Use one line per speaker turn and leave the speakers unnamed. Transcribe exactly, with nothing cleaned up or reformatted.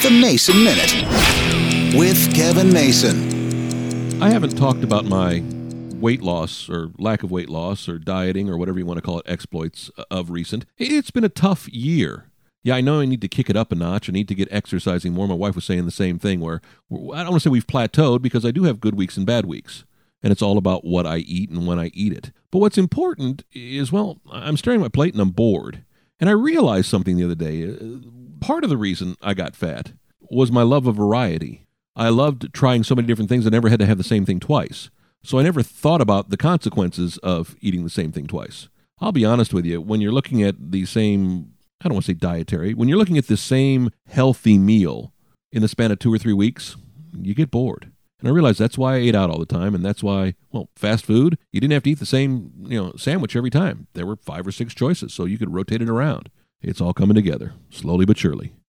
The Mason Minute with Kevin Mason.
I haven't talked about my weight loss or lack of weight loss or dieting or whatever you want to call it, exploits of recent. It's been a tough year. Yeah, I know I need to kick it up a notch. I need to get exercising more. My wife was saying the same thing where I don't want to say we've plateaued because I do have good weeks and bad weeks. And it's all about what I eat and when I eat it. But what's important is, well, I'm staring at my plate and I'm bored. And I realized something the other day. Part of the reason I got fat was my love of variety. I loved trying so many different things. I never had to have the same thing twice. So I never thought about the consequences of eating the same thing twice. I'll be honest with you, when you're looking at the same, I don't want to say dietary, when you're looking at the same healthy meal in the span of two or three weeks, you get bored. And I realized that's why I ate out all the time, and that's why, well, fast food, you didn't have to eat the same, you know, sandwich every time. There were five or six choices, so you could rotate it around. It's all coming together, slowly but surely.